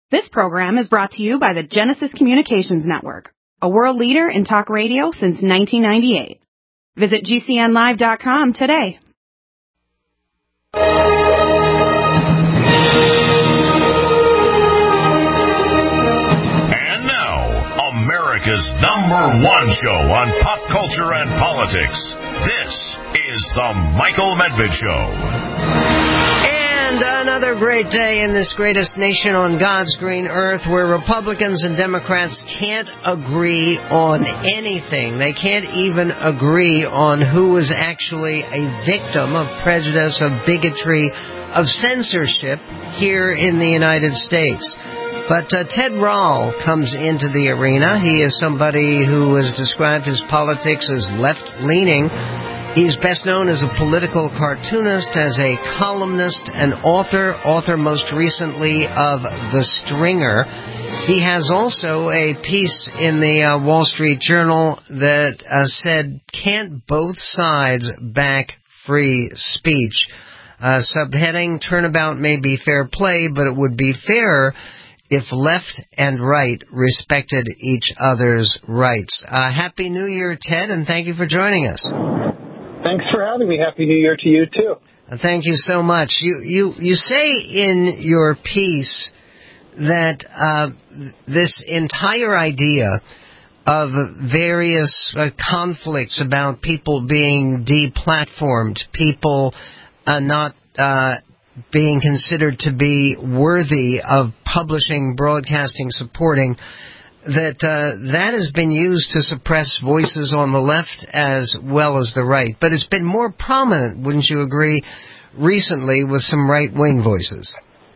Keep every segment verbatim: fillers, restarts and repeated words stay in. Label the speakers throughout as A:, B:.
A: This program is brought to you by the Genesis Communications Network, a world leader in talk radio since nineteen ninety-eight. Visit G C N live dot com today.
B: And now, America's number one show on pop culture and politics. This is The Michael Medved Show.
C: And another great day in this greatest nation on God's green earth, where Republicans and Democrats can't agree on anything. They can't even agree on who is actually a victim of prejudice, of bigotry, of censorship here in the United States. But uh, Ted Rall comes into the arena. He is somebody who has described his politics as left-leaning. He's best known as a political cartoonist, as a columnist, an author, author most recently of The Stringer. He has also a piece in the uh, Wall Street Journal that uh, said, "Can't both sides back free speech?" Uh, subheading, "Turnabout may be fair play, but it would be fairer if left and right respected each other's rights." Uh, Happy New Year, Ted, and thank you for joining us.
D: Thanks for having me. Happy New Year to you, too.
C: Thank you so much. You you, you say in your piece that uh, this entire idea of various uh, conflicts about people being deplatformed, people uh, not uh, being considered to be worthy of publishing, broadcasting, supporting, that uh, that has been used to suppress voices on the left as well as the right. But it's been more prominent, wouldn't you agree, recently with some right-wing voices?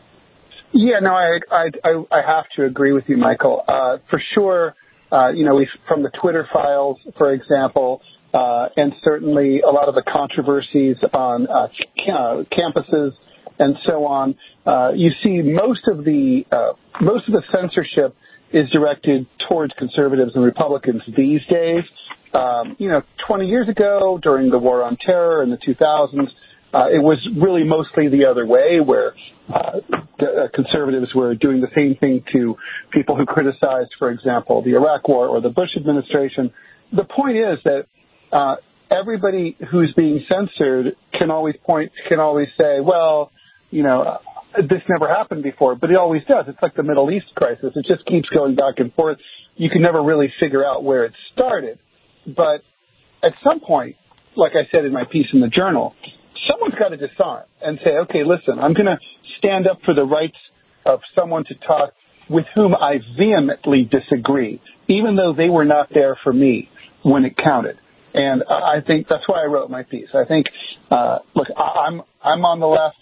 D: Yeah, no, I I, I have to agree with you, Michael. Uh, for sure, uh, you know, we, from the Twitter files, for example, uh, and certainly a lot of the controversies on uh, uh, campuses and so on, uh, you see most of the uh, most of the censorship is directed towards conservatives and Republicans these days. Um, you know, twenty years ago, during the War on Terror in the two thousands, uh, it was really mostly the other way, where uh, the, uh, conservatives were doing the same thing to people who criticized, for example, the Iraq War or the Bush administration. The point is that uh, everybody who's being censored can always point, can always say, well, you know, this never happened before, but it always does. It's like the Middle East crisis. It just keeps going back and forth. You can never really figure out where it started. But at some point, like I said in my piece in the Journal, someone's got to disarm and say, okay, listen, I'm going to stand up for the rights of someone to talk with whom I vehemently disagree, even though they were not there for me when it counted. And I think that's why I wrote my piece. I think, uh, look, I'm I'm on the left.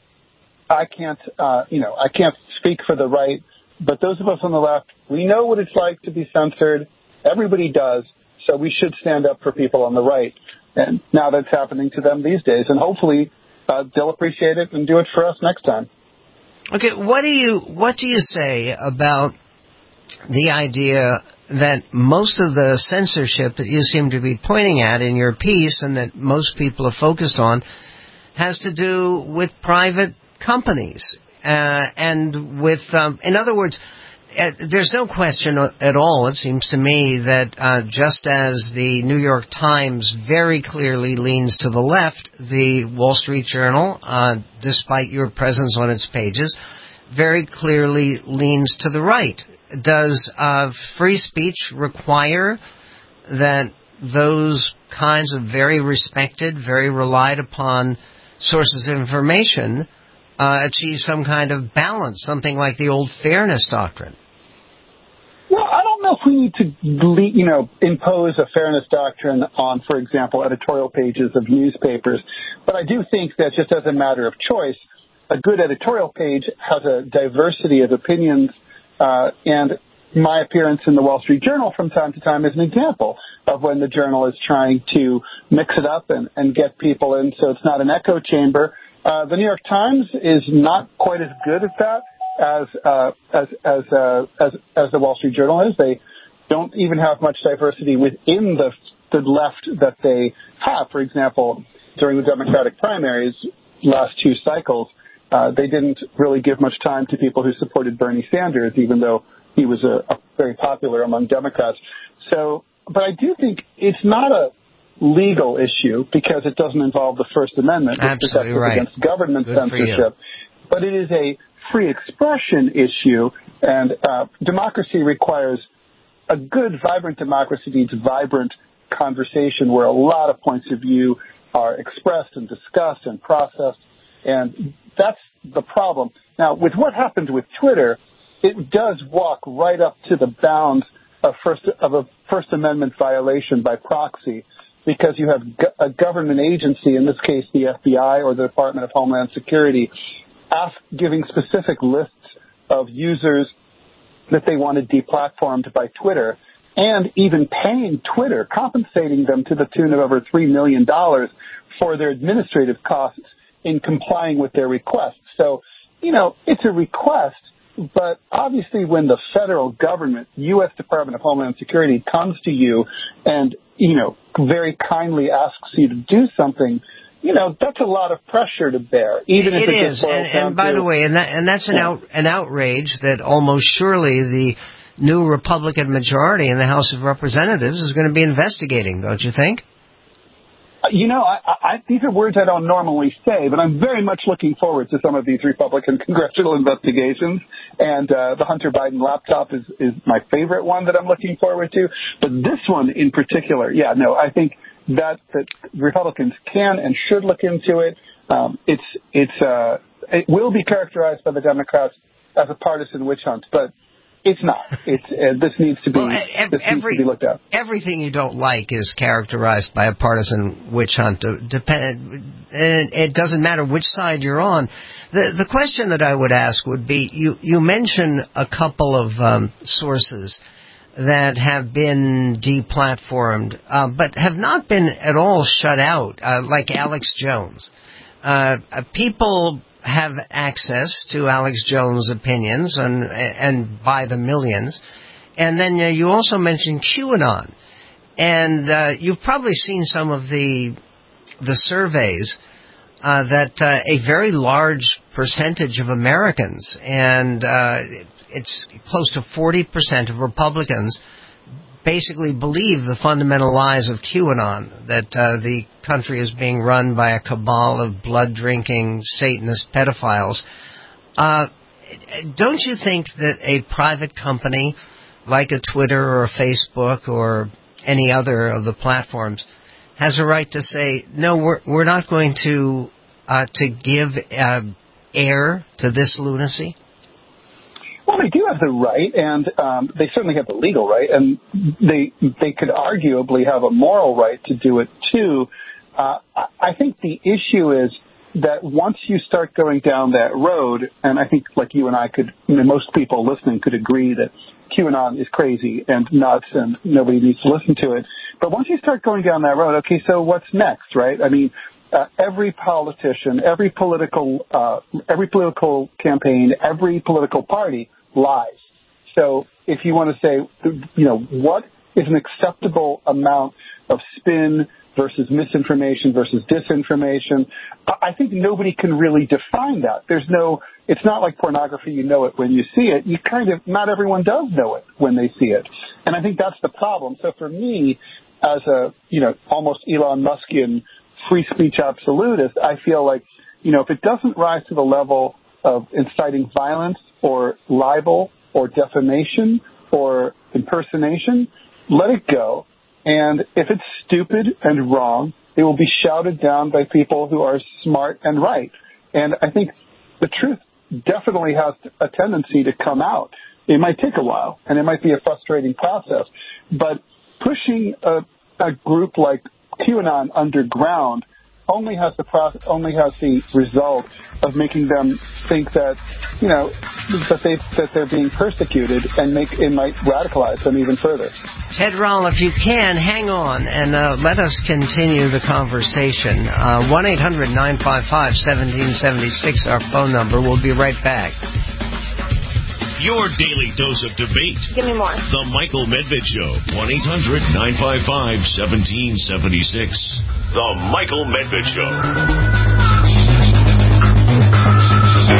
D: I can't, uh, you know, I can't speak for the right, but those of us on the left, we know what it's like to be censored. Everybody does, so we should stand up for people on the right. And now that's happening to them these days, and hopefully uh, they'll appreciate it and do it for us next time.
C: Okay, what do you what do you say about the idea that most of the censorship that you seem to be pointing at in your piece, and that most people are focused on, has to do with private companies, uh, and with, um, in other words, uh, there's no question at all, it seems to me, that uh, just as the New York Times very clearly leans to the left, the Wall Street Journal, uh, despite your presence on its pages, very clearly leans to the right. Does uh, free speech require that those kinds of very respected, very relied upon sources of information Uh, achieve some kind of balance, something like the old fairness doctrine?
D: Well, I don't know if we need to, you know, impose a fairness doctrine on, for example, editorial pages of newspapers. But I do think that just as a matter of choice, a good editorial page has a diversity of opinions, uh, and my appearance in the Wall Street Journal from time to time is an example of when the Journal is trying to mix it up and, and get people in so it's not an echo chamber. Uh, the New York Times is not quite as good at that as uh, as as, uh, as as the Wall Street Journal is. They don't even have much diversity within the the left that they have. For example, during the Democratic primaries last two cycles, Uh, they didn't really give much time to people who supported Bernie Sanders, even though he was a, a very popular among Democrats. So, but I do think it's not a legal issue because it doesn't involve the First Amendment, which
C: Absolutely
D: protects
C: right.
D: against government
C: Good
D: censorship. But it is a free expression issue, and uh, democracy requires a good, vibrant democracy needs vibrant conversation where a lot of points of view are expressed and discussed and processed, and that's the problem. Now, with what happened with Twitter, it does walk right up to the bounds of first of a First Amendment violation by proxy, because you have go- a government agency, in this case the F B I or the Department of Homeland Security, ask, giving specific lists of users that they wanted deplatformed by Twitter, and even paying Twitter, compensating them to the tune of over three million dollars for their administrative costs in complying with their requests. So, you know, it's a request, but obviously when the federal government, U S Department of Homeland Security, comes to you and, you know, very kindly asks you to do something, you know, that's a lot of pressure to bear, even
C: it,
D: if it,
C: it
D: just
C: is.
D: boils
C: And,
D: down
C: and by
D: to,
C: the way, and, that, and that's an,
D: yeah.
C: out, an outrage that almost surely the new Republican majority in the House of Representatives is going to be investigating, don't you think?
D: You know, I, I, these are words I don't normally say, but I'm very much looking forward to some of these Republican congressional investigations. And uh, the Hunter Biden laptop is, is my favorite one that I'm looking forward to. But this one in particular, yeah, no, I think that, that Republicans can and should look into it. Um, it's it's uh, it will be characterized by the Democrats as a partisan witch hunt, but it's not. It's uh, this needs to be
C: well, ev-
D: this
C: every,
D: needs to be looked at.
C: Everything you don't like is characterized by a partisan witch hunt. Depend, and it doesn't matter which side you're on. The the question that I would ask would be: you you mention a couple of um, sources that have been deplatformed, uh, but have not been at all shut out, uh, like Alex Jones. Uh, people have access to Alex Jones' opinions and and by the millions. And then uh, you also mentioned QAnon. And uh, you've probably seen some of the the surveys uh, that uh, a very large percentage of Americans, and uh, it's close to forty percent of Republicans, basically believe the fundamental lies of QAnon, that uh, the country is being run by a cabal of blood-drinking Satanist pedophiles. Uh, don't you think that a private company like a Twitter or a Facebook or any other of the platforms has a right to say, no, we're, we're not going to uh, to give uh, air to this lunacy?
D: Well, they do have the right, and um, they certainly have the legal right, and they they could arguably have a moral right to do it too. Uh, I think the issue is that once you start going down that road, and I think like you and I could, you know, most people listening could agree that QAnon is crazy and nuts and nobody needs to listen to it. But once you start going down that road, okay, so what's next, right? I mean, uh, every politician, every political, uh, every political campaign, every political party lies. So if you want to say, you know, what is an acceptable amount of spin versus misinformation versus disinformation, I think nobody can really define that. There's no, it's not like pornography, you know it when you see it. You kind of, not everyone does know it when they see it. And I think that's the problem. So for me, as a, you know, almost Elon Muskian free speech absolutist, I feel like, you know, if it doesn't rise to the level of inciting violence or libel or defamation or impersonation, let it go. And if it's stupid and wrong, it will be shouted down by people who are smart and right. And I think the truth definitely has a tendency to come out. It might take a while, and it might be a frustrating process. But pushing a, a group like QAnon underground only has the process, only has the result of making them think that, you know, that they that they're being persecuted, and make it might radicalize them even further.
C: Ted Rall, if you can, hang on and uh, let us continue the conversation. Uh, one eight hundred nine five five one seven seven six, our phone number. We'll be right back.
B: Your daily dose of debate.
E: Give me more.
B: The Michael Medved Show. one eight hundred nine five five one seven seven six. The Michael Medved Show.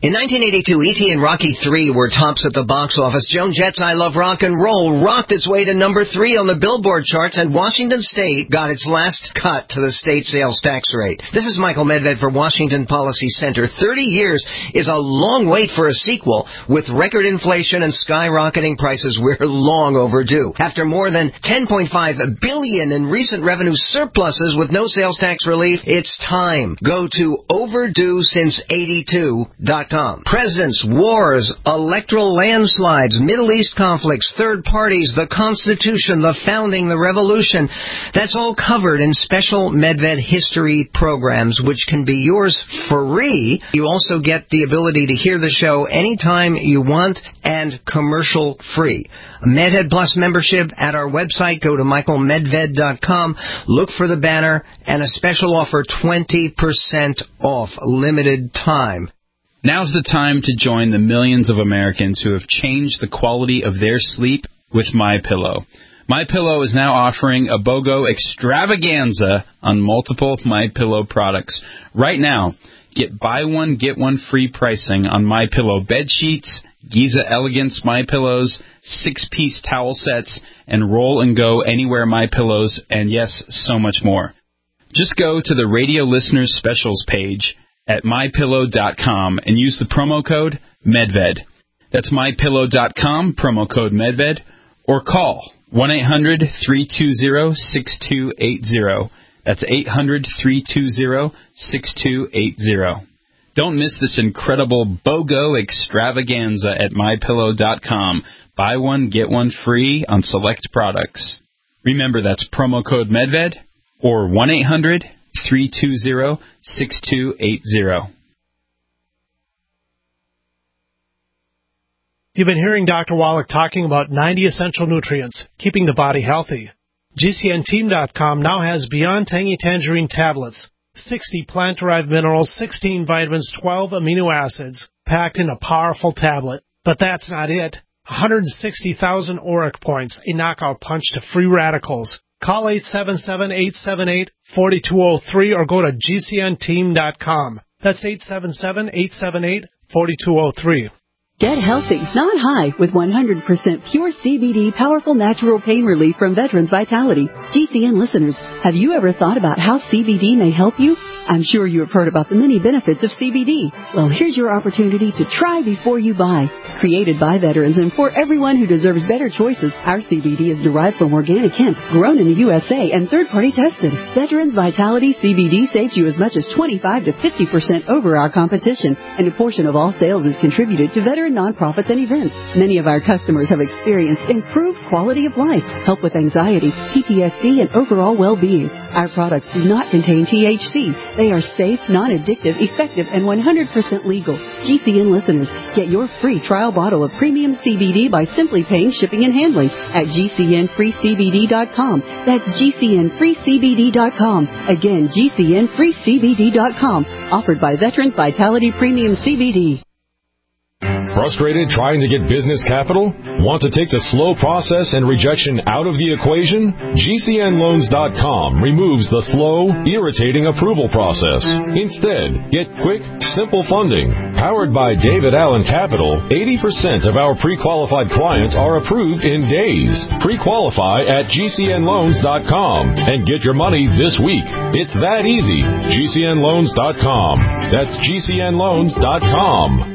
C: In nineteen eighty-two, E T and Rocky three were tops at the box office. Joan Jett's I Love Rock and Roll rocked its way to number three on the Billboard charts, and Washington State got its last cut to the state sales tax rate. This is Michael Medved for Washington Policy Center. Thirty years is a long wait for a sequel. With record inflation and skyrocketing prices, we're long overdue. After more than ten point five billion dollars in recent revenue surpluses with no sales tax relief, it's time. Go to overdue since eighty-two dot com. Presidents, wars, electoral landslides, Middle East conflicts, third parties, the Constitution, the founding, the revolution. That's all covered in special Medved history programs, which can be yours free. You also get the ability to hear the show anytime you want and commercial free. A Medved Plus membership at our website. Go to michael medved dot com. Look for the banner and a special offer, twenty percent off, limited time.
E: Now's the time to join the millions of Americans who have changed the quality of their sleep with MyPillow. MyPillow is now offering a BOGO extravaganza on multiple MyPillow products. Right now, get buy one, get one free pricing on MyPillow bed sheets, Giza Elegance MyPillows, six-piece towel sets, and Roll and Go Anywhere MyPillows, and yes, so much more. Just go to the Radio Listeners Specials page at my pillow dot com and use the promo code Medved. That's my pillow dot com, promo code Medved, or call one eight hundred, three two zero, six two eight zero. That's eight hundred, three two zero, six two eight zero. Don't miss this incredible BOGO extravaganza at my pillow dot com. Buy one, get one free on select products. Remember, that's promo code Medved or one eight hundred, three two zero, six two eight zero.
F: You've been hearing Doctor Wallach talking about ninety essential nutrients, keeping the body healthy. G C N team dot com now has Beyond Tangy Tangerine tablets, sixty plant-derived minerals, sixteen vitamins, twelve amino acids, packed in a powerful tablet. But that's not it. one hundred sixty thousand auric points, a knockout punch to free radicals. Call eight seven seven, eight seven eight, four two zero three or go to G C N team dot com. That's eight seven seven, eight seven eight, four two zero three.
G: Get healthy, not high, with one hundred percent pure C B D powerful natural pain relief from Veterans Vitality. G C N listeners, have you ever thought about how C B D may help you? I'm sure you have heard about the many benefits of C B D. Well, here's your opportunity to try before you buy. Created by veterans and for everyone who deserves better choices, our C B D is derived from organic hemp, grown in the U S A, and third-party tested. Veterans Vitality C B D saves you as much as twenty-five to fifty percent over our competition, and a portion of all sales is contributed to veteran nonprofits and events. Many of our customers have experienced improved quality of life, help with anxiety, P T S D, and overall well-being. Our products do not contain T H C. They are safe, non-addictive, effective, and one hundred percent legal. G C N listeners, get your free trial bottle of premium C B D by simply paying shipping and handling at G C N free C B D dot com. That's G C N free C B D dot com. Again, G C N free C B D dot com. Offered by Veterans Vitality Premium C B D.
H: Frustrated trying to get business capital? Want to take the slow process and rejection out of the equation? G C N loans dot com removes the slow, irritating approval process. Instead, get quick, simple funding. Powered by David Allen Capital, eighty percent of our pre-qualified clients are approved in days. Pre-qualify at G C N loans dot com and get your money this week. It's that easy. G C N loans dot com. That's G C N loans dot com.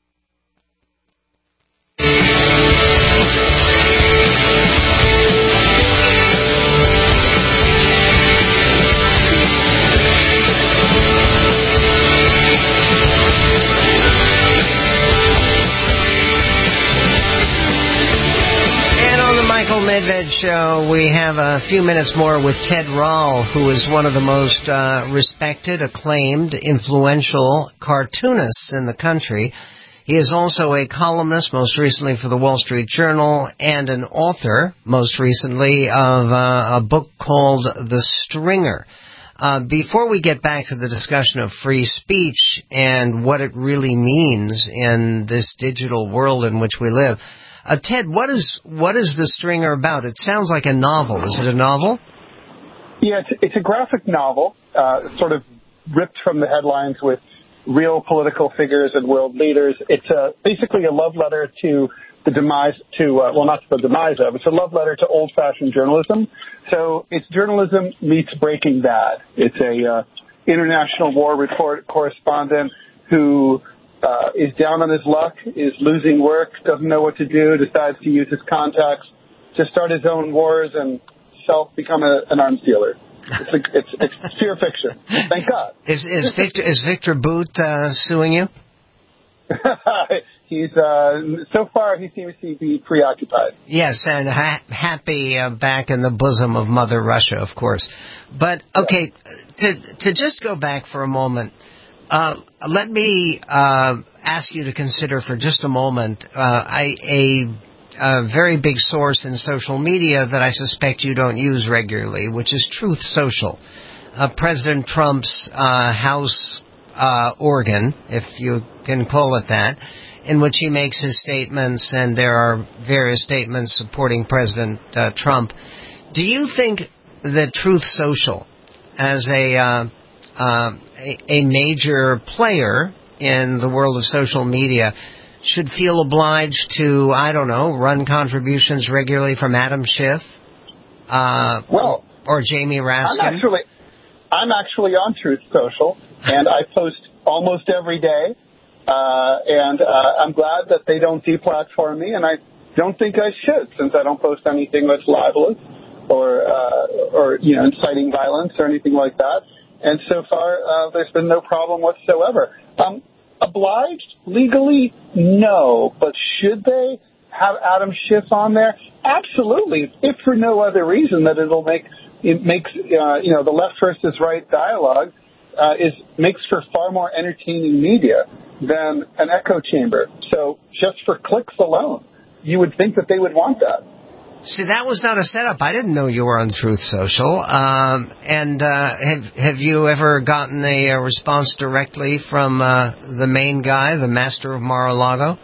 C: Medved Show, we have a few minutes more with Ted Rall, who is one of the most uh, respected, acclaimed, influential cartoonists in the country. He is also a columnist, most recently for the Wall Street Journal, and an author, most recently, of uh, a book called The Stringer. Uh, before we get back to the discussion of free speech and what it really means in this digital world in which we live, Uh, Ted, what is what is The Stringer about? It sounds like a novel. Is it a novel?
D: Yeah, it's, it's a graphic novel, uh, sort of ripped from the headlines with real political figures and world leaders. It's a, basically a love letter to the demise, to, uh, well, not the demise of, it's a love letter to old-fashioned journalism. So it's journalism meets Breaking Bad. It's a uh, international war report correspondent who uh, is down on his luck, is losing work, doesn't know what to do, decides to use his contacts to start his own wars and self become a, an arms dealer. It's, a, it's, it's pure fiction. Thank God.
C: Is, is Victor is Victor Boot uh, suing you?
D: He's uh, so far he seems to be preoccupied.
C: Yes, and ha- happy uh, back in the bosom of Mother Russia, of course. But okay, to to just go back for a moment, uh, let me uh, ask you to consider for just a moment uh, I, a, a very big source in social media that I suspect you don't use regularly, which is Truth Social, uh, President Trump's uh, house uh, organ, if you can call it that, in which he makes his statements, and there are various statements supporting President uh, Trump. Do you think that Truth Social, as a, uh, uh, a a major player in the world of social media, should feel obliged to, I don't know, run contributions regularly from Adam Schiff, uh,
D: well,
C: or Jamie Raskin?
D: I'm actually, I'm actually on Truth Social, and I post almost every day. Uh, and uh, I'm glad that they don't deplatform me, and I don't think I should, since I don't post anything that's libelous or, uh, or you know, inciting violence or anything like that. And so far, uh, there's been no problem whatsoever. Um, obliged legally, no, but should they have Adam Schiff on there? Absolutely, if for no other reason that it'll make it makes uh, you know the left versus right dialogue uh, is makes for far more entertaining media than an echo chamber. So just for clicks alone, you would think that they would want that.
C: See, that was not a setup. I didn't know you were on Truth Social. Um, and uh, have have you ever gotten a, a response directly from uh, the main guy, the master of Mar-a-Lago?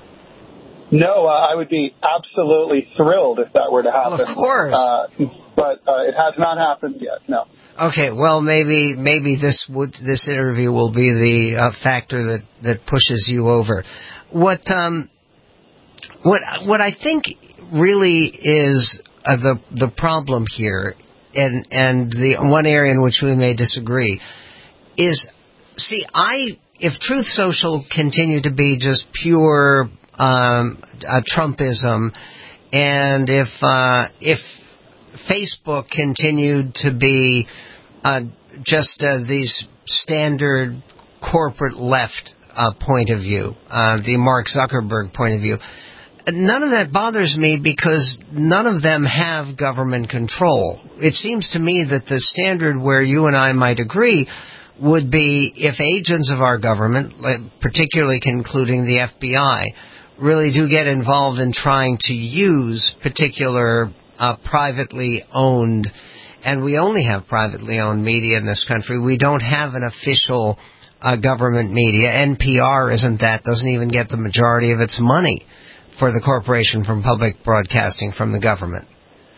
D: No, uh, I would be absolutely thrilled if that were to happen.
C: Well, of course.
D: Uh, but uh, it has not happened yet, no.
C: Okay, well, maybe maybe this would this interview will be the uh, factor that, that pushes you over. What um, what what I think really is uh, the the problem here, and and the one area in which we may disagree, is see, I if Truth Social continued to be just pure um, uh, Trumpism, and if uh, if Facebook continued to be uh, just uh, these standard corporate left uh, point of view, uh, the Mark Zuckerberg point of view, none of that bothers me because none of them have government control. It seems to me that the standard where you and I might agree would be if agents of our government, particularly including the F B I, really do get involved in trying to use particular Uh, privately owned, and we only have privately owned media in this country. We don't have an official uh, government media. N P R isn't that, doesn't even get the majority of its money for the Corporation for Public Broadcasting from the government.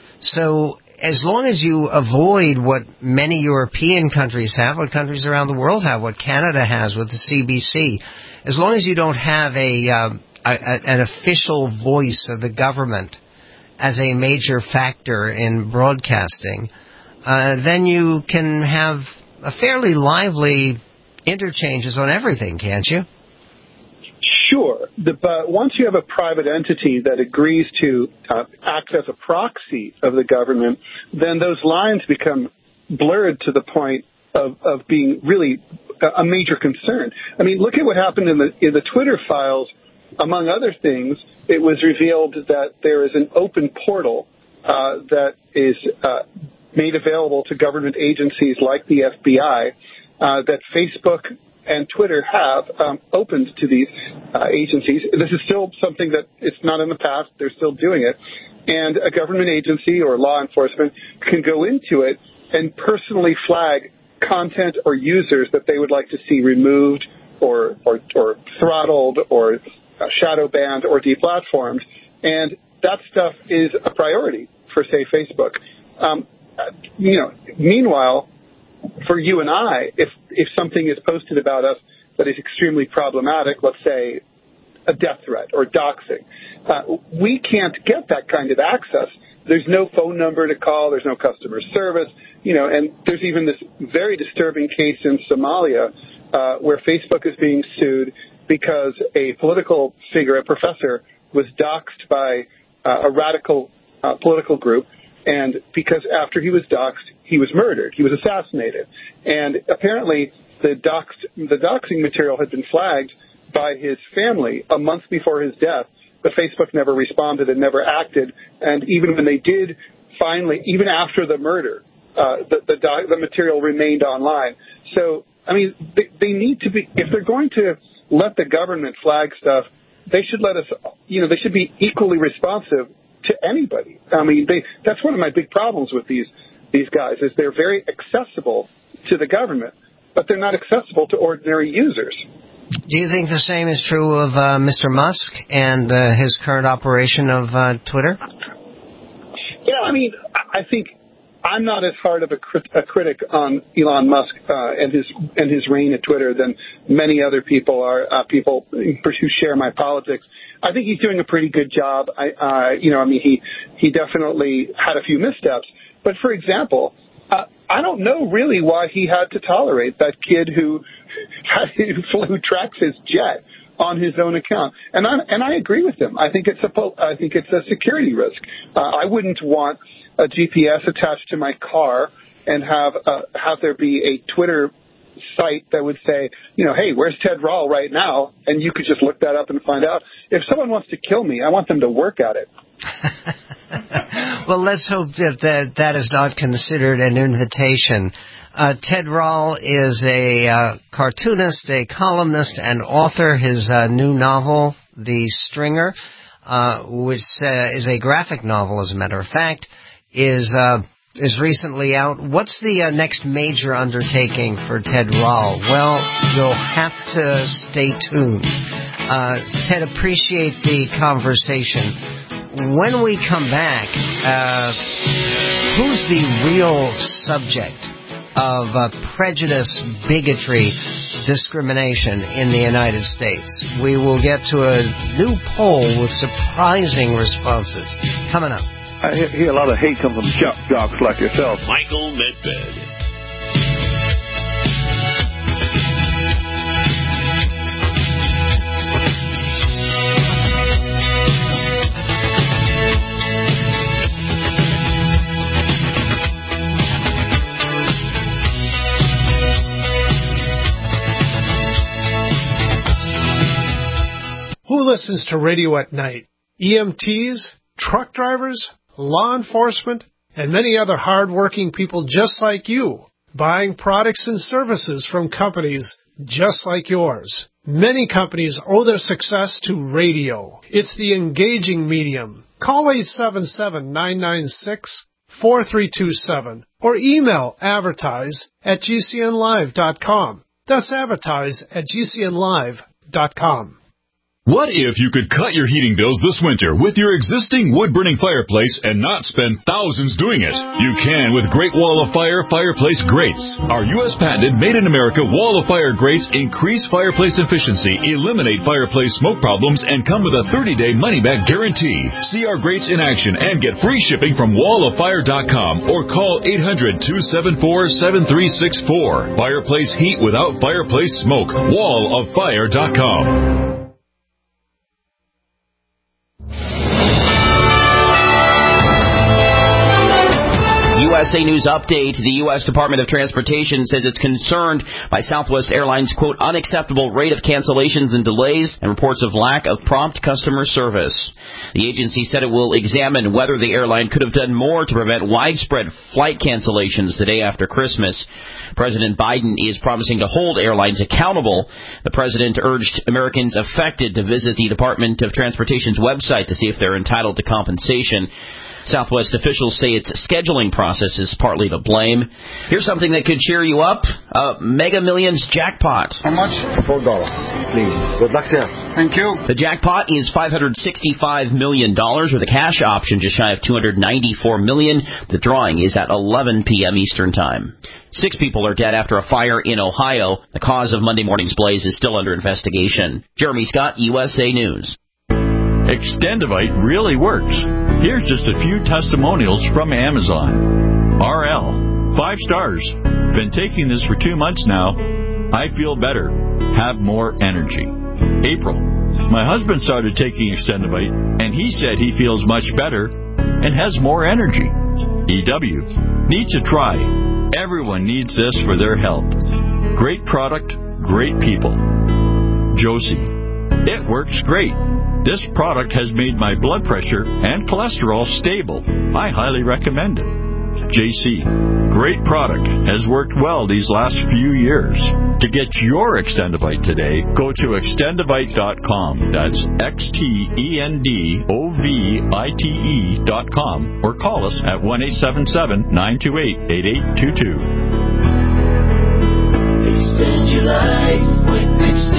C: So as long as you avoid what many European countries have, what countries around the world have, what Canada has with the C B C, as long as you don't have a, uh, a, a an official voice of the government as a major factor in broadcasting, uh, then you can have a fairly lively interchanges on everything, can't you?
D: Sure, the, but once you have a private entity that agrees to uh, act as a proxy of the government, then those lines become blurred to the point of, of being really a major concern. I mean, look at what happened in the in the Twitter files. Among other things, it was revealed that there is an open portal uh, that is uh, made available to government agencies like the F B I uh, that Facebook and Twitter have um, opened to these uh, agencies. This is still something that it's not in the past. They're still doing it. And a government agency or law enforcement can go into it and personally flag content or users that they would like to see removed or, or, or throttled or Uh, shadow banned or deplatformed, and that stuff is a priority for, say, Facebook. Um, you know, meanwhile, for you and I, if if something is posted about us that is extremely problematic, let's say a death threat or doxing. Uh, we can't get that kind of access. There's no phone number to call. There's no customer service. You know, and there's even this very disturbing case in Somalia uh, where Facebook is being sued because a political figure, a professor, was doxed by uh, a radical uh, political group. And because after he was doxed, he was murdered. He was assassinated. And apparently the doxed, the doxing material had been flagged by his family a month before his death, but Facebook never responded and never acted. And even when they did finally, even after the murder, uh, the, the, the material remained online. So, I mean, they, they need to be, if they're going to let the government flag stuff, they should let us, you know, they should be equally responsive to anybody. I mean, they, that's one of my big problems with these, these guys is they're very accessible to the government, but they're not accessible to ordinary users.
C: Do you think the same is true of uh, Mister Musk and uh, his current operation of uh, Twitter?
D: Yeah, I mean, I think I'm not as hard of a, crit- a critic on Elon Musk uh, and his and his reign at Twitter than many other people are. Uh, people who share my politics. I think he's doing a pretty good job. I, uh, you know, I mean, he he definitely had a few missteps. But for example, uh, I don't know really why he had to tolerate that kid who who tracks his jet on his own account. And I and I agree with him. I think it's a I think it's a security risk. Uh, I wouldn't want a G P S attached to my car and have uh, have there be a Twitter site that would say, you know, hey, where's Ted Rall right now? And you could just look that up and find out. If someone wants to kill me, I want them to work at it.
C: Well, let's hope that that, that is not considered an invitation. Uh, Ted Rall is a uh, cartoonist, a columnist, and author. His uh, new novel, The Stringer, uh, which uh, is a graphic novel, as a matter of fact, is uh, is recently out. What's the uh, next major undertaking for Ted Rall? Well, you'll have to stay tuned. Uh, Ted, appreciate the conversation. When we come back, uh, who's the real subject of uh, prejudice, bigotry, discrimination in the United States? We will get to a new poll with surprising responses. Coming up.
I: I hear a lot of hate come from shock jocks like yourself.
B: Michael Medved.
F: Who listens to radio at night? E M Ts, truck drivers, law enforcement, and many other hard-working people just like you, buying products and services from companies just like yours. Many companies owe their success to radio. It's the engaging medium. Call eight seven seven, nine nine six, four three two seven or email advertise at g c n live dot com. That's advertise at g c n live dot com.
H: What if you could cut your heating bills this winter with your existing wood-burning fireplace and not spend thousands doing it? You can with Great Wall of Fire Fireplace Grates. Our U S patented made-in-America Wall of Fire grates increase fireplace efficiency, eliminate fireplace smoke problems, and come with a thirty-day money-back guarantee. See our grates in action and get free shipping from wall of fire dot com or call eight hundred, two seven four, seven three six four. Fireplace heat without fireplace smoke. wall of fire dot com.
J: U S A News Update. The U S Department of Transportation says it's concerned by Southwest Airlines' quote, unacceptable rate of cancellations and delays and reports of lack of prompt customer service. The agency said it will examine whether the airline could have done more to prevent widespread flight cancellations the day after Christmas. President Biden is promising to hold airlines accountable. The president urged Americans affected to visit the Department of Transportation's website to see if they're entitled to compensation. Southwest officials say its scheduling process is partly to blame. Here's something that could cheer you up. Uh, Mega Millions jackpot.
K: How much? Four dollars, please. Good luck, sir. Thank you.
J: The jackpot is five hundred sixty-five million dollars, with a cash option just shy of two hundred ninety-four million dollars. The drawing is at eleven p.m. Eastern Time. Six people are dead after a fire in Ohio. The cause of Monday morning's blaze is still under investigation. Jeremy Scott, U S A News.
L: Extendivite really works. Here's just a few testimonials from Amazon. R L, five stars. Been taking this for two months now. I feel better. Have more energy. April, my husband started taking Extendivite, and he said he feels much better and has more energy. E W, need to try. Everyone needs this for their health. Great product, great people. Josie, it works great. This product has made my blood pressure and cholesterol stable. I highly recommend it. J C, great product. Has worked well these last few years. To get your Extendivite today, go to extendivite dot com. That's X T E N D O V I T E dot com, or call us at one eight seven seven, nine two eight, eight eight two two.
M: Extend your life with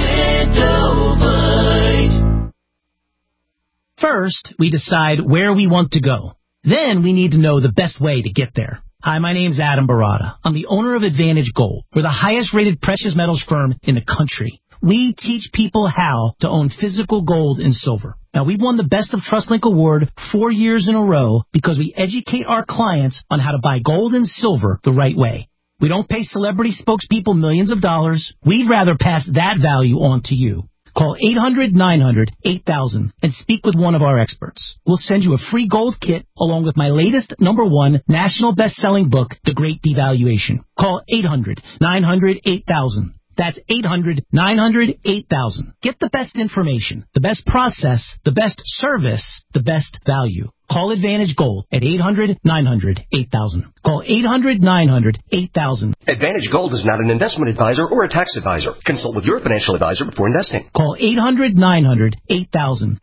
M: Extendivite.
N: First, we decide where we want to go. Then we need to know the best way to get there. Hi, my name's Adam Barada. I'm the owner of Advantage Gold. We're the highest-rated precious metals firm in the country. We teach people how to own physical gold and silver. Now, we've won the Best of TrustLink Award four years in a row because we educate our clients on how to buy gold and silver the right way. We don't pay celebrity spokespeople millions of dollars. We'd rather pass that value on to you. Call eight hundred, nine hundred, eight thousand and speak with one of our experts. We'll send you a free gold kit along with my latest number one national best-selling book, The Great Devaluation. Call eight hundred, nine hundred, eight thousand. That's eight hundred, nine hundred, eight thousand. Get the best information, the best process, the best service, the best value. Call Advantage Gold at eight hundred, nine hundred, eight thousand. Call eight hundred, nine hundred, eight thousand.
O: Advantage Gold is not an investment advisor or a tax advisor. Consult with your financial advisor before investing.
N: Call eight hundred, nine hundred, eight thousand.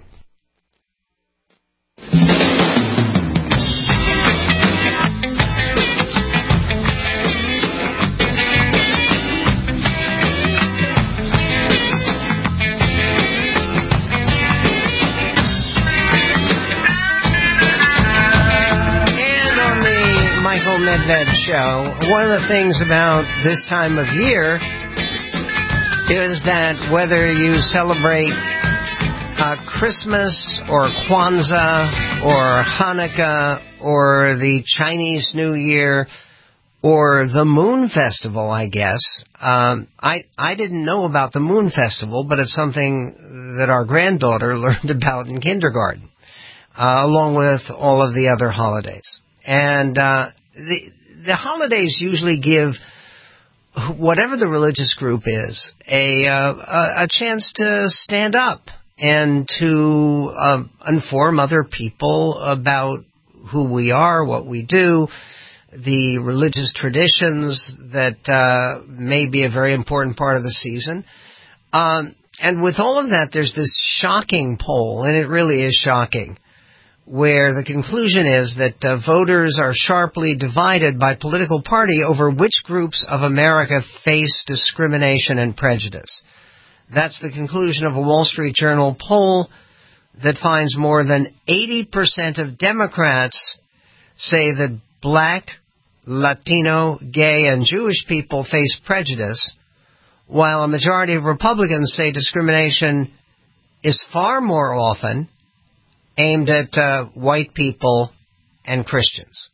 C: Medved Show. One of the things about this time of year is that whether you celebrate uh, Christmas or Kwanzaa or Hanukkah or the Chinese New Year or the Moon Festival, I guess. Um, I I didn't know about the Moon Festival, but it's something that our granddaughter learned about in kindergarten, uh, along with all of the other holidays. And uh, the the holidays usually give whatever the religious group is a uh, a, a chance to stand up and to uh, inform other people about who we are, what we do, the religious traditions that uh, may be a very important part of the season. Um, and with all of that, there's this shocking poll, and it really is shocking, where the conclusion is that uh, voters are sharply divided by political party over which groups of America face discrimination and prejudice. That's the conclusion of a Wall Street Journal poll that finds more than eighty percent of Democrats say that black, Latino, gay, and Jewish people face prejudice, while a majority of Republicans say discrimination is far more often aimed at uh, white people and Christians.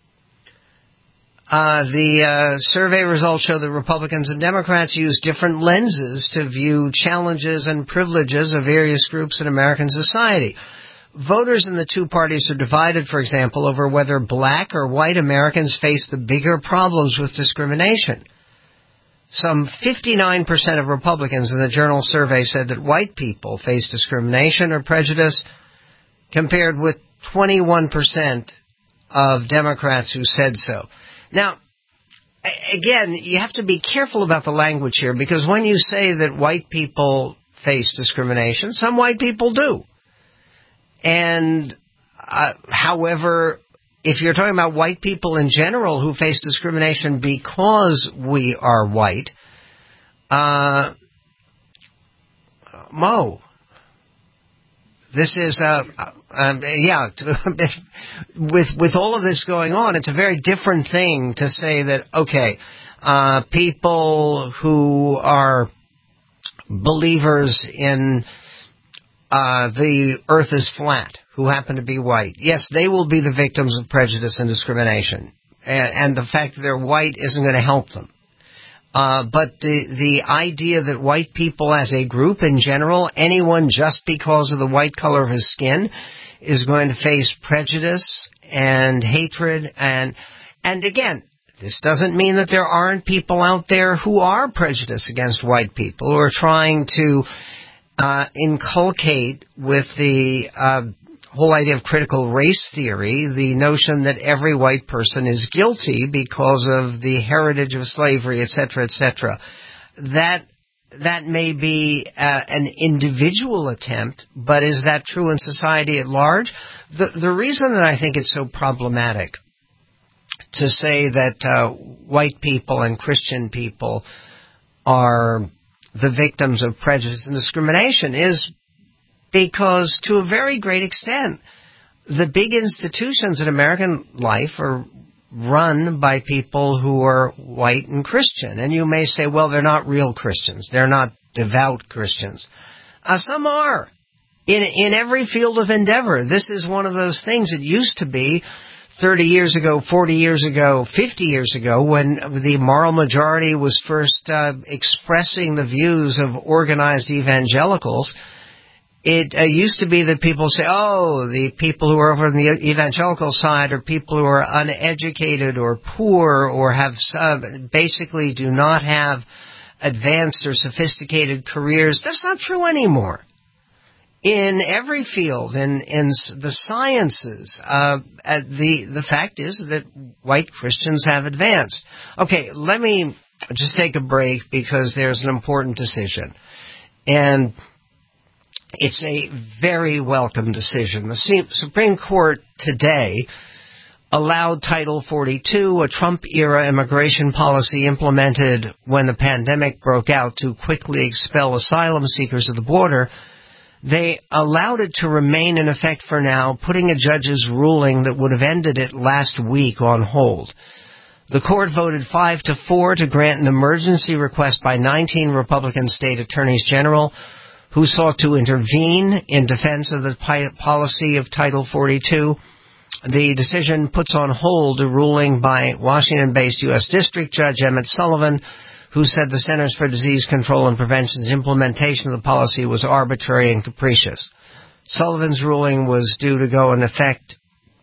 C: Uh, the uh, survey results show that Republicans and Democrats use different lenses to view challenges and privileges of various groups in American society. Voters in the two parties are divided, for example, over whether black or white Americans face the bigger problems with discrimination. Some fifty-nine percent of Republicans in the Journal survey said that white people face discrimination or prejudice, compared with twenty-one percent of Democrats who said so. Now, again, you have to be careful about the language here, because when you say that white people face discrimination, some white people do. And uh, however, if you're talking about white people in general who face discrimination because we are white, uh, Mo, this is, uh, um, yeah, with with all of this going on, it's a very different thing to say that, okay, uh, people who are believers in uh, the earth is flat, who happen to be white, yes, they will be the victims of prejudice and discrimination. And, and the fact that they're white isn't going to help them. Uh, but the, the idea that white people as a group in general, anyone just because of the white color of his skin, is going to face prejudice and hatred. And, and again, this doesn't mean that there aren't people out there who are prejudiced against white people, who are trying to uh, inculcate with the uh, whole idea of critical race theory, the notion that every white person is guilty because of the heritage of slavery, et cetera, et cetera. That that may be uh, an individual attempt, but is that true in society at large? The the reason that I think it's so problematic to say that uh, white people and Christian people are the victims of prejudice and discrimination is because, to a very great extent, the big institutions in American life are run by people who are white and Christian. And you may say, well, they're not real Christians. They're not devout Christians. Uh, some are. In, in every field of endeavor. This is one of those things. It used to be thirty years ago, forty years ago, fifty years ago, when the moral majority was first uh, expressing the views of organized evangelicals. It uh, used to be that people say, oh, the people who are over on the evangelical side are people who are uneducated or poor or have uh, basically do not have advanced or sophisticated careers. That's not true anymore. In every field, in, in the sciences, uh, the, the fact is that white Christians have advanced. Okay, let me just take a break because there's an important decision. And it's a very welcome decision. The Supreme Court today allowed Title forty-two, a Trump-era immigration policy implemented when the pandemic broke out to quickly expel asylum seekers at the border. They allowed it to remain in effect for now, putting a judge's ruling that would have ended it last week on hold. The court voted five to four to grant an emergency request by nineteen Republican state attorneys general who sought to intervene in defense of the policy of Title forty-two. The decision puts on hold a ruling by Washington-based U S District Judge Emmett Sullivan, who said the Centers for Disease Control and Prevention's implementation of the policy was arbitrary and capricious. Sullivan's ruling was due to go into effect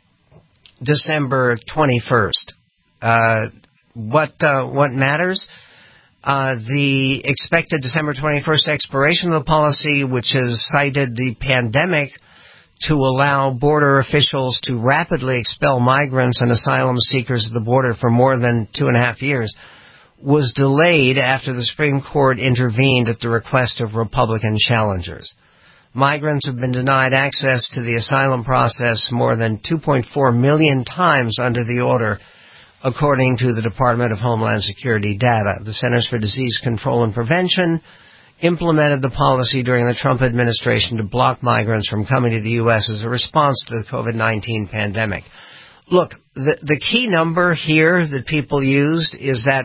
C: December twenty-first. Uh, what uh, what matters? Uh, the expected December twenty-first expiration of the policy, which has cited the pandemic to allow border officials to rapidly expel migrants and asylum seekers at the border for more than two and a half years, was delayed after the Supreme Court intervened at the request of Republican challengers. Migrants have been denied access to the asylum process more than two point four million times under the order, according to the Department of Homeland Security data. The Centers for Disease Control and Prevention implemented the policy during the Trump administration to block migrants from coming to the U S as a response to the COVID nineteen pandemic. Look, the, the key number here that people used is that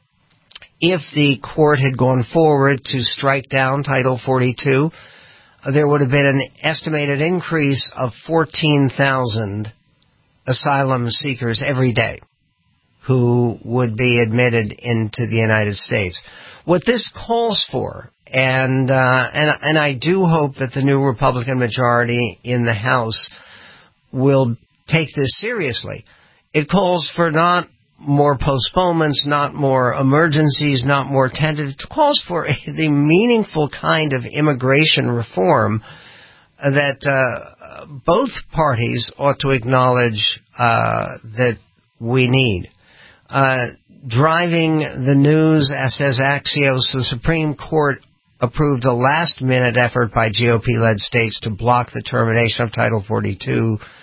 C: if the court had gone forward to strike down Title forty-two, there would have been an estimated increase of fourteen thousand asylum seekers every day who would be admitted into the United States. What this calls for, and uh, and and I do hope that the new Republican majority in the House will take this seriously. It calls for not more postponements, not more emergencies, not more tentative. It calls for the meaningful kind of immigration reform that uh, both parties ought to acknowledge uh, that we need. Uh, driving the news, as says Axios, the Supreme Court approved a last-minute effort by G O P-led states to block the termination of Title forty-two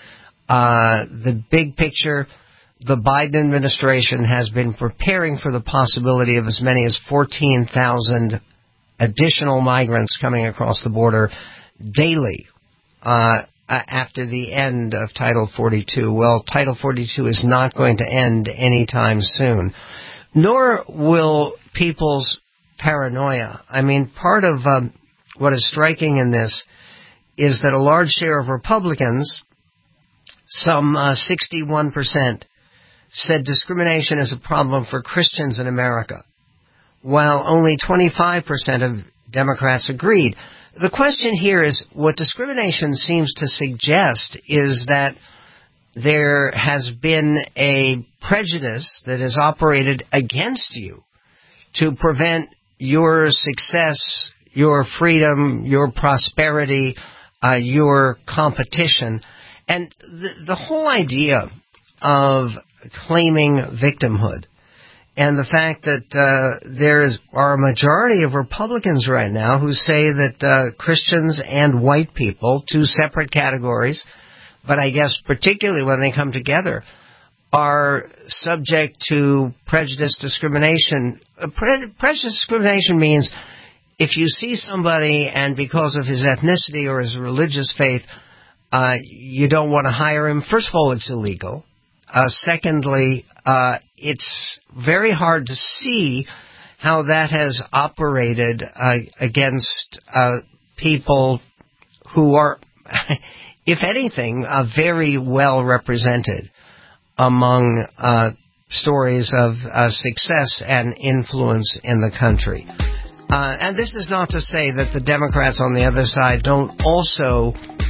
C: Uh, the big picture, the Biden administration has been preparing for the possibility of as many as fourteen thousand additional migrants coming across the border daily uh, after the end of Title forty-two. Well, Title forty-two is not going to end anytime soon, nor will people's paranoia. I mean, part of um, what is striking in this is that a large share of Republicans, some uh, sixty-one percent, said discrimination is a problem for Christians in America, while only twenty-five percent of Democrats agreed. The question here is, what discrimination seems to suggest is that there has been a prejudice that is operated against you to prevent your success, your freedom, your prosperity, uh, your competition. And the, the whole idea of claiming victimhood and the fact that uh, there is, are a majority of Republicans right now who say that uh, Christians and white people, two separate categories, but I guess particularly when they come together, are subject to prejudice discrimination. Uh, pre- prejudice discrimination means if you see somebody and because of his ethnicity or his religious faith, uh, you don't want to hire him. First of all, it's illegal. Uh, secondly, uh, it's very hard to see how that has operated uh, against uh, people who are, if anything, uh, very well represented among uh, stories of uh, success and influence in the country. Uh, and this is not to say that the Democrats on the other side don't also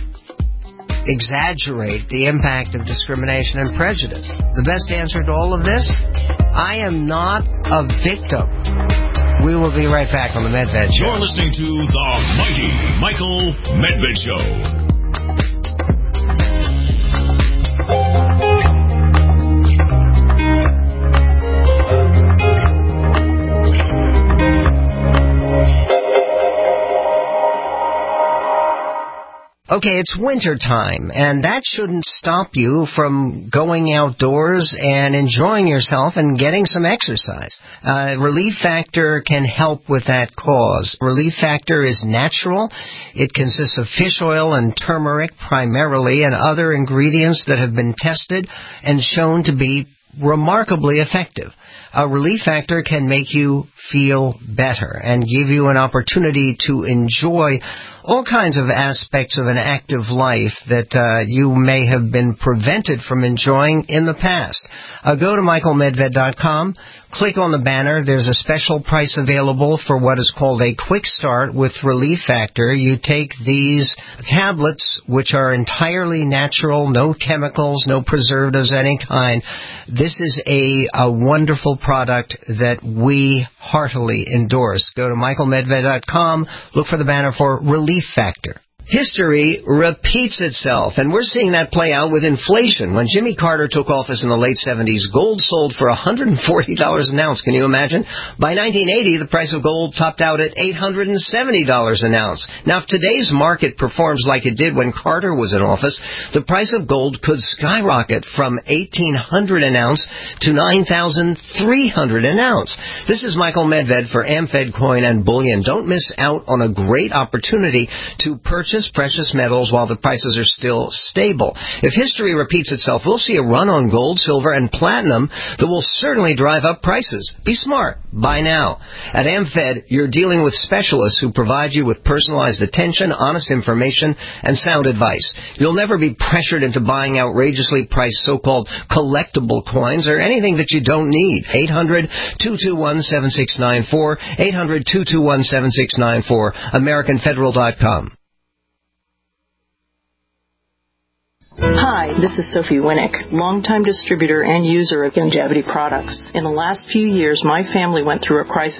C: exaggerate the impact of discrimination and prejudice. The best answer to all of this? I am not a victim. We will be right back on the Medved Show.
B: You're listening to the mighty Michael Medved Show.
C: Okay, it's winter time, and that shouldn't stop you from going outdoors and enjoying yourself and getting some exercise. Uh, Relief Factor can help with that cause. Relief Factor is natural. It consists of fish oil and turmeric primarily and other ingredients that have been tested and shown to be remarkably effective. A Relief Factor can make you feel better and give you an opportunity to enjoy all kinds of aspects of an active life that uh, you may have been prevented from enjoying in the past. Uh, go to michael medved dot com, click on the banner. There's a special price available for what is called a quick start with Relief Factor. You take these tablets, which are entirely natural, no chemicals, no preservatives of any kind. This is a, a wonderful product that we heartily endorse. Go to michael medved dot com, look for the banner for Relief Factor. History repeats itself, and we're seeing that play out with inflation. When Jimmy Carter took office in the late seventies, gold sold for one hundred forty dollars an ounce. Can you imagine? By nineteen eighty, the price of gold topped out at eight hundred seventy dollars an ounce. Now, if today's market performs like it did when Carter was in office, the price of gold could skyrocket from eighteen hundred dollars an ounce to nine thousand three hundred dollars an ounce. This is Michael Medved for AmFed Coin and Bullion. Don't miss out on a great opportunity to purchase precious metals while the prices are still stable. If history repeats itself, we'll see a run on gold, silver, and platinum that will certainly drive up prices. Be smart. Buy now. At AmFed, you're dealing with specialists who provide you with personalized attention, honest information, and sound advice. You'll never be pressured into buying outrageously priced so-called collectible coins or anything that you don't need. eight hundred, two two one, seven six nine four, eight hundred, two two one, seven six nine four, american federal dot com.
P: Hi, this is Sophie Winnick, longtime distributor and user of longevity products. In the last few years, my family went through a crisis.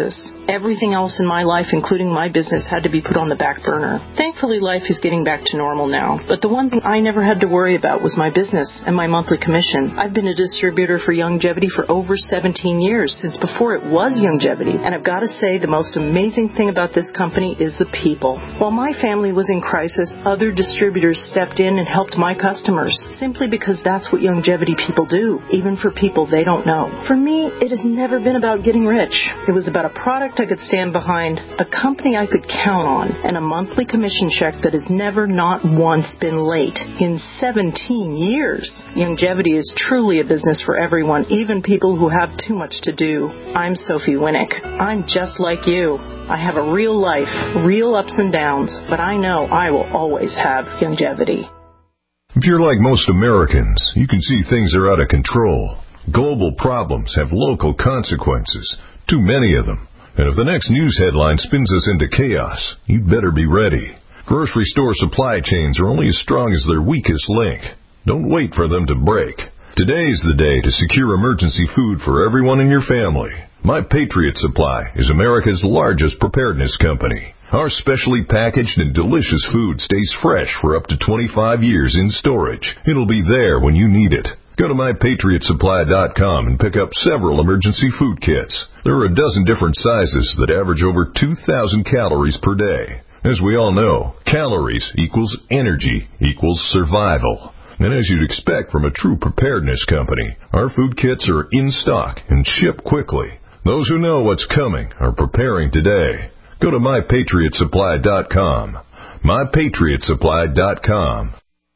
P: Everything else in my life, including my business, had to be put on the back burner. Thankfully, life is getting back to normal now. But the one thing I never had to worry about was my business and my monthly commission. I've been a distributor for Youngevity for over seventeen years, since before it was Youngevity. And I've got to say, the most amazing thing about this company is the people. While my family was in crisis, other distributors stepped in and helped my customers, simply because that's what Youngevity people do, even for people they don't know. For me, it has never been about getting rich. It was about a product I could stand behind, a company I could count on, and a monthly commission check that has never not once been late in seventeen years. Youngevity is truly a business for everyone, even people who have too much to do. I'm Sophie Winnick. I'm just like you. I have a real life, real ups and downs, but I know I will always have Youngevity.
Q: If you're like most Americans, you can see things are out of control. Global problems have local consequences, too many of them. And if the next news headline spins us into chaos, you'd better be ready. Grocery store supply chains are only as strong as their weakest link. Don't wait for them to break. Today's the day to secure emergency food for everyone in your family. My Patriot Supply is America's largest preparedness company. Our specially packaged and delicious food stays fresh for up to twenty-five years in storage. It'll be there when you need it. Go to my patriot supply dot com and pick up several emergency food kits. There are a dozen different sizes that average over two thousand calories per day. As we all know, calories equals energy equals survival. And as you'd expect from a true preparedness company, our food kits are in stock and ship quickly. Those who know what's coming are preparing today. Go to my patriot supply dot com. my patriot supply dot com.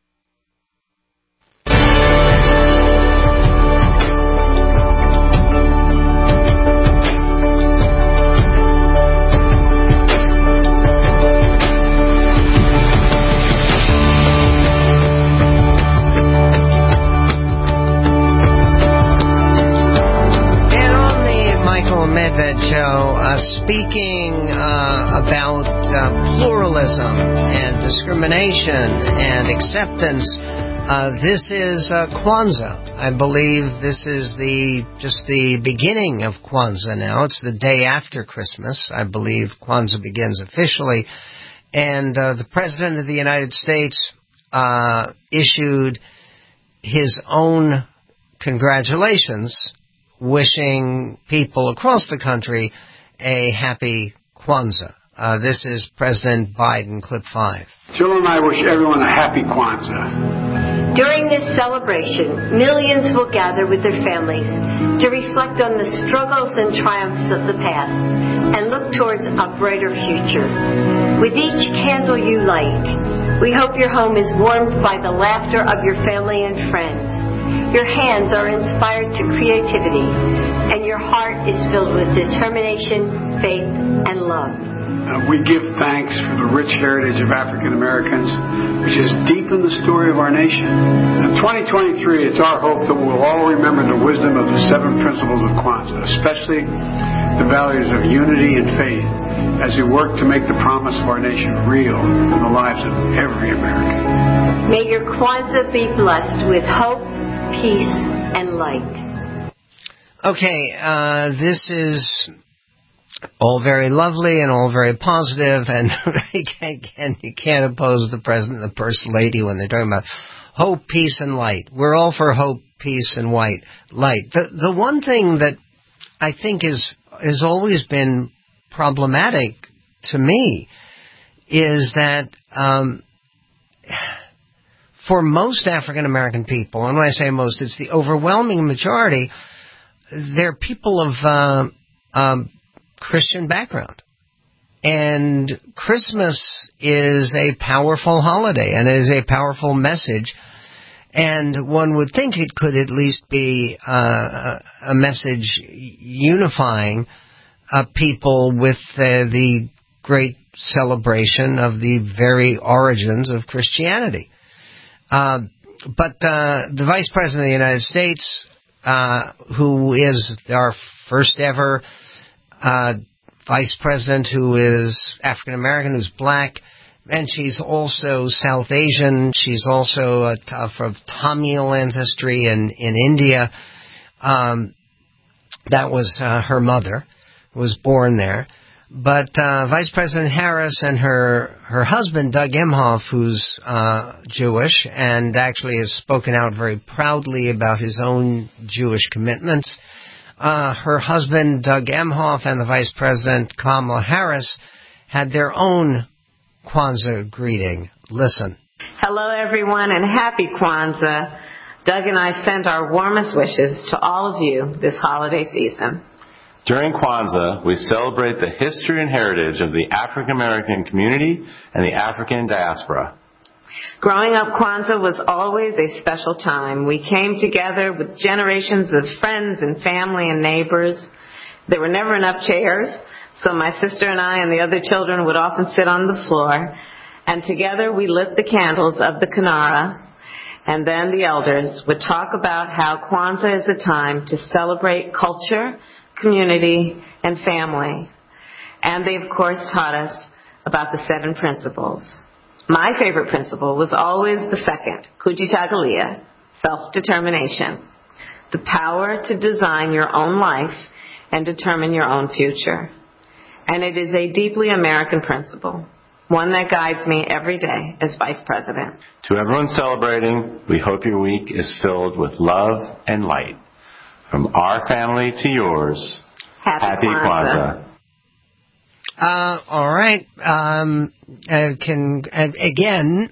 C: Medved Show, uh, speaking uh, about uh, pluralism and discrimination and acceptance. Uh, this is uh, Kwanzaa. I believe this is the just the beginning of Kwanzaa now. It's the day after Christmas. I believe Kwanzaa begins officially. And uh, the President of the United States uh, issued his own congratulations, wishing people across the country a happy Kwanzaa. Uh, this is President Biden, clip five.
R: Jill and I wish everyone a happy Kwanzaa.
S: During this celebration, millions will gather with their families to reflect on the struggles and triumphs of the past and look towards a brighter future. With each candle you light, we hope your home is warmed by the laughter of your family and friends. Your hands are inspired to creativity, and your heart is filled with determination, faith, and love.
R: Uh, we give thanks for the rich heritage of African Americans, which is deep in the story of our nation. In twenty twenty-three, it's our hope that we'll all remember the wisdom of the seven principles of Kwanzaa, especially the values of unity and faith, as we work to make the promise of our nation real in the lives of every American.
S: May your Kwanzaa be blessed with hope, peace, and light.
C: Okay, uh, this is all very lovely and all very positive, and again, you can't oppose the president and the first lady when they're talking about hope, peace, and light. We're all for hope, peace, and white light. The the one thing that I think is has always been problematic to me is that um, for most African American people, and when I say most, it's the overwhelming majority, they're people of uh, um, Christian background. And Christmas is a powerful holiday, and it is a powerful message. And one would think it could at least be uh, a message unifying uh, people with uh, the great celebration of the very origins of Christianity. Uh, but uh, the Vice President of the United States, uh, who is our first ever uh, Vice President who is African American, who's black, and she's also South Asian. She's also a, of Tamil ancestry in, in India. Um, that was uh, her mother. was born there. But uh, Vice President Harris and her her husband, Doug Emhoff, who's uh, Jewish and actually has spoken out very proudly about his own Jewish commitments, uh, her husband, Doug Emhoff, and the Vice President, Kamala Harris, had their own Kwanzaa greeting. Listen.
T: Hello, everyone, and happy Kwanzaa. Doug and I send our warmest wishes to all of you this holiday season.
U: During Kwanzaa, we celebrate the history and heritage of the African American community and the African diaspora.
T: Growing up, Kwanzaa was always a special time. We came together with generations of friends and family and neighbors. There were never enough chairs, so my sister and I and the other children would often sit on the floor, and together we lit the candles of the Kinara, and then the elders would talk about how Kwanzaa is a time to celebrate culture, community, and family. And they, of course, taught us about the seven principles. My favorite principle was always the second, Kujitagalea, self-determination, the power to design your own life and determine your own future. And it is a deeply American principle, one that guides me every day as Vice President.
U: To everyone celebrating, we hope your week is filled with love and light. From our family to yours,
T: Happy,
U: Happy Kwanzaa.
C: Kwanzaa. Uh, all right. Um, uh, can uh, again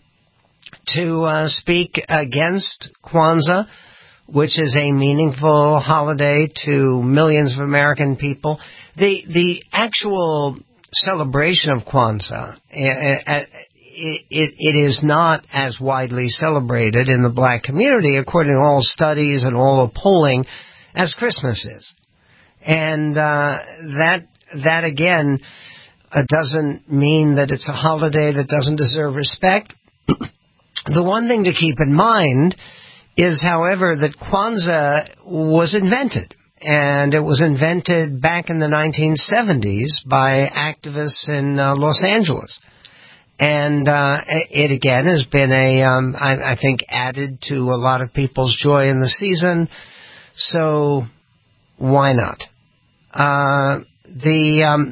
C: to uh, speak against Kwanzaa, which is a meaningful holiday to millions of American people. The the actual celebration of Kwanzaa, uh, uh, It, it, it is not as widely celebrated in the black community, according to all studies and all the polling, as Christmas is. And uh, that, that again, uh, doesn't mean that it's a holiday that doesn't deserve respect. The one thing to keep in mind is, however, that Kwanzaa was invented. And it was invented back in the nineteen seventies by activists in uh, Los Angeles. And uh, it, again, has been, a, um, I, I think, added to a lot of people's joy in the season. So why not? Uh, the um,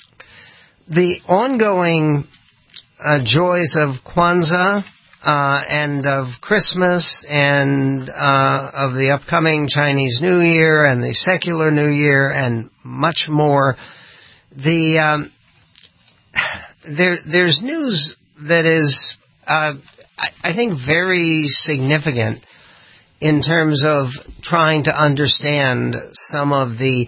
C: the ongoing uh, joys of Kwanzaa uh, and of Christmas and uh, of the upcoming Chinese New Year and the secular New Year and much more, the... Um, There, there's news that is, uh, I, I think, very significant in terms of trying to understand some of the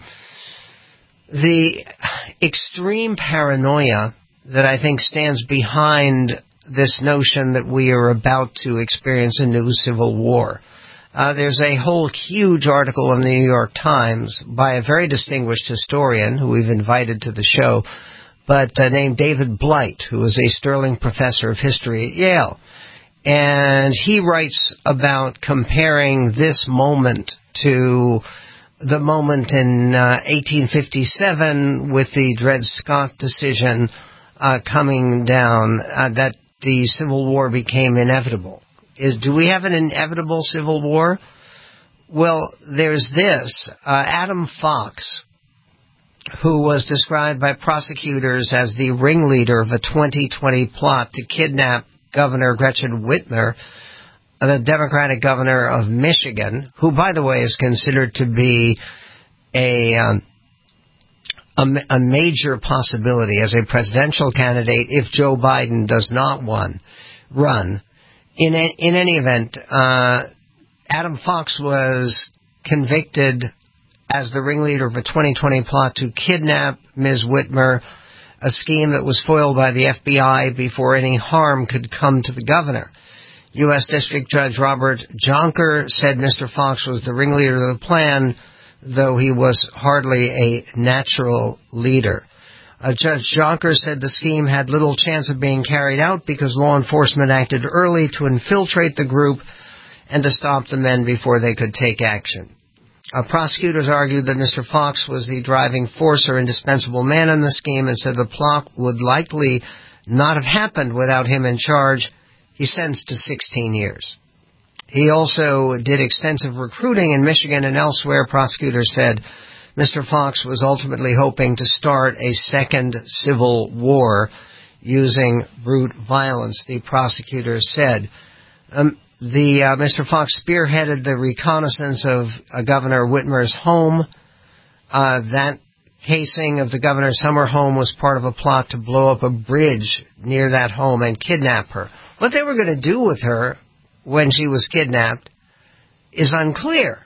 C: the extreme paranoia that I think stands behind this notion that we are about to experience a new civil war. Uh, there's a whole huge article in the New York Times by a very distinguished historian who we've invited to the show, but uh, named David Blight, who is a Sterling professor of history at Yale. And he writes about comparing this moment to the moment in uh, eighteen fifty-seven with the Dred Scott decision uh, coming down, uh, that the Civil War became inevitable. Is do we have an inevitable Civil War? Well, there's this. Uh, Adam Fox, who was described by prosecutors as the ringleader of a twenty twenty plot to kidnap Governor Gretchen Whitmer, the Democratic governor of Michigan, who, by the way, is considered to be a, um, a, a major possibility as a presidential candidate if Joe Biden does not one, run. In, a, in any event, uh, Adam Fox was convicted as the ringleader of a twenty twenty plot to kidnap Miz Whitmer, a scheme that was foiled by the F B I before any harm could come to the governor. U S District Judge Robert Jonker said Mister Fox was the ringleader of the plan, though he was hardly a natural leader. Uh, Judge Jonker said the scheme had little chance of being carried out because law enforcement acted early to infiltrate the group and to stop the men before they could take action. Uh, prosecutors argued that Mister Fox was the driving force or indispensable man in the scheme and said the plot would likely not have happened without him in charge. He sentenced to sixteen years. He also did extensive recruiting in Michigan and elsewhere. Prosecutors said Mister Fox was ultimately hoping to start a second civil war using brute violence, the prosecutor said. Um, the uh, Mister Fox spearheaded the reconnaissance of uh, Governor Whitmer's home. Uh, that casing of the governor's summer home was part of a plot to blow up a bridge near that home and kidnap her. What they were going to do with her when she was kidnapped is unclear.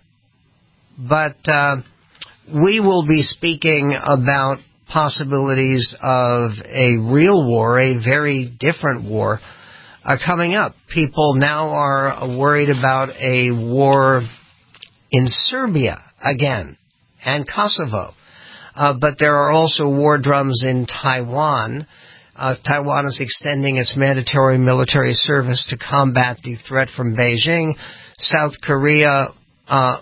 C: But uh, we will be speaking about possibilities of a real war, a very different war, uh, coming up. People now are worried about a war in Serbia again and Kosovo. Uh, but there are also war drums in Taiwan. Uh, Taiwan is extending its mandatory military service to combat the threat from Beijing. South Korea uh,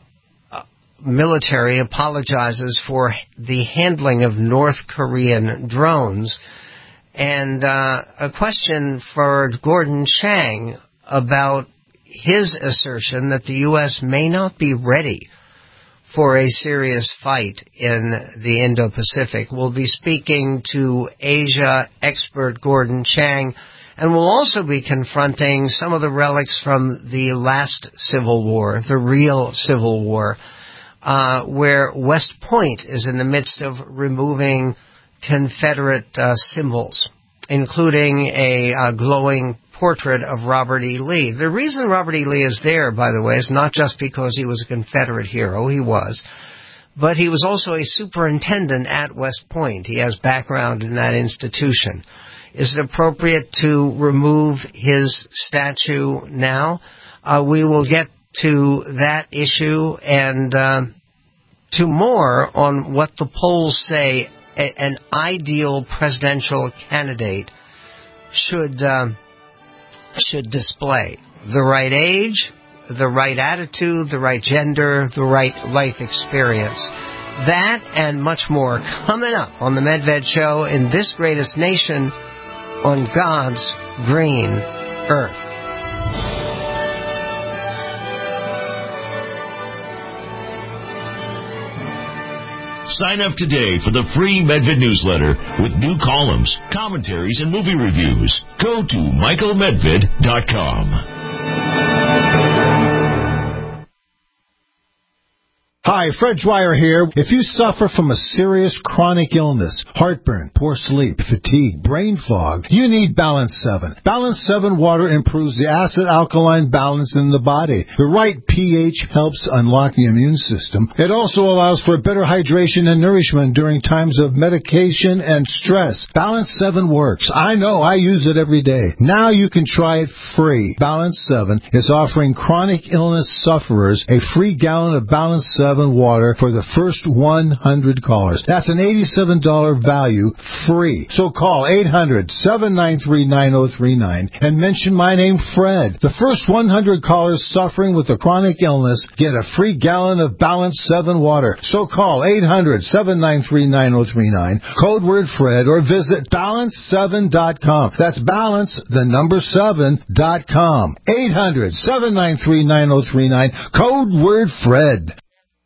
C: military apologizes for the handling of North Korean drones. And uh, a question for Gordon Chang about his assertion that the U S may not be ready for a serious fight in the Indo-Pacific. We'll be speaking to Asia expert Gordon Chang, and we'll also be confronting some of the relics from the last Civil War, the real Civil War, uh, where West Point is in the midst of removing Confederate uh, symbols, including a uh, glowing portrait of Robert E. Lee. The reason Robert E. Lee is there, by the way, is not just because he was a Confederate hero. He was. But he was also a superintendent at West Point. He has background in that institution. Is it appropriate to remove his statue now? Uh, we will get to that issue and uh, to more on what the polls say a, an ideal presidential candidate should uh, should display. The right age, the right attitude, the right gender, the right life experience. That and much more coming up on the Medved Show in this greatest nation on God's green earth.
B: Sign up today for the free Medved newsletter with new columns, commentaries, and movie reviews. Go to michael medved dot com.
A: Hi, Fred Dwyer here. If you suffer from a serious chronic illness, heartburn, poor sleep, fatigue, brain fog, you need Balance seven. Balance seven water improves the acid-alkaline balance in the body. The right pH helps unlock the immune system. It also allows for better hydration and nourishment during times of medication and stress. Balance seven works. I know, I use it every day. Now you can try it free. Balance seven is offering chronic illness sufferers a free gallon of Balance seven water for the first one hundred callers. That's an eighty-seven dollars value free. So call eight hundred, seven nine three, nine oh three nine and mention my name, Fred. The first one hundred callers suffering with a chronic illness get a free gallon of Balance seven water. So call eight hundred, seven nine three, nine oh three nine, code word Fred, or visit balance seven dot com. That's balance, the number seven dot com. eight hundred, seven nine three, nine oh three nine, code word Fred.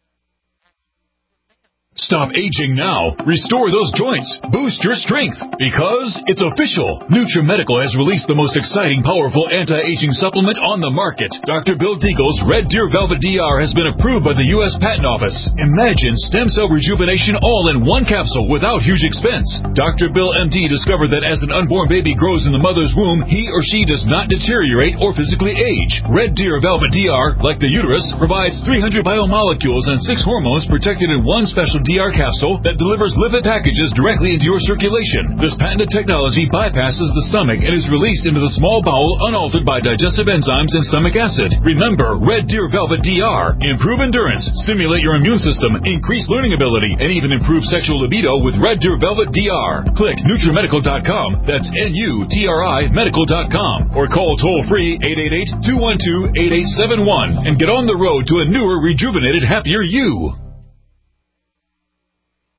H: Stop aging now. Restore those joints. Boost your strength. Because it's official. NutriMedical has released the most exciting, powerful anti-aging supplement on the market. Doctor Bill Deagle's Red Deer Velvet D R has been approved by the U S Patent Office. Imagine stem cell rejuvenation all in one capsule without huge expense. Doctor Bill M D discovered that as an unborn baby grows in the mother's womb, he or she does not deteriorate or physically age. Red Deer Velvet D R, like the uterus, provides three hundred biomolecules and six hormones protected in one special D R capsule that delivers lipid packages directly into your circulation. This patented technology bypasses the stomach and is released into the small bowel unaltered by digestive enzymes and stomach acid. Remember, Red Deer Velvet D R. Improve endurance, stimulate your immune system, increase learning ability, and even improve sexual libido with Red Deer Velvet D R. Click NutriMedical dot com. That's N U T R I Medical dot com. Or call toll-free eight eight eight, two one two, eight eight seven one and get on the road to a newer, rejuvenated, happier you.